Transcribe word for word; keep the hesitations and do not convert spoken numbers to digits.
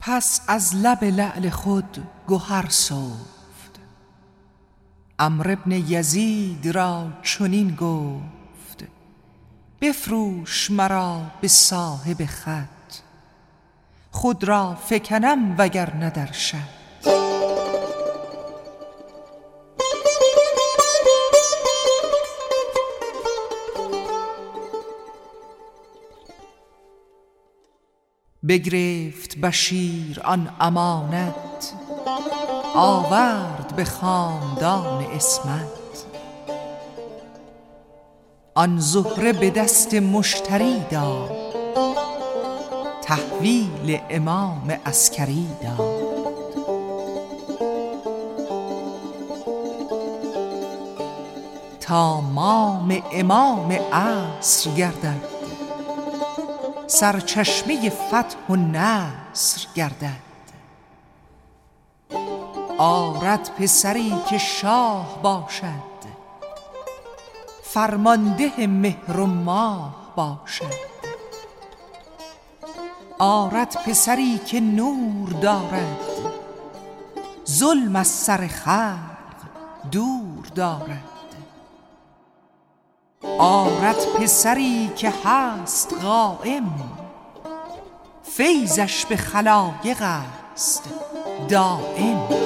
پس از لب لعل خود گهر سفت، عمرو بن یزید را چنین گفت: بفروش مرا به صاحب خط، خود را فکنم وگرنه در شط. بگرفت بشیر آن امانت، آورد به خاندان عصمت. آن زهره به دست مشتری داد، تحویل امام عسکری داد. تا مام امام عصر گردد، سرچشمه فتح و نصر گردد. آرد پسری که شاه باشد، فرمانده مهر و ماه باشد. آرد پسری که نور دارد، ظلم از سر خلق دور دارد. آرد پسری که هست قائم، فیضش به خلایق است دایم.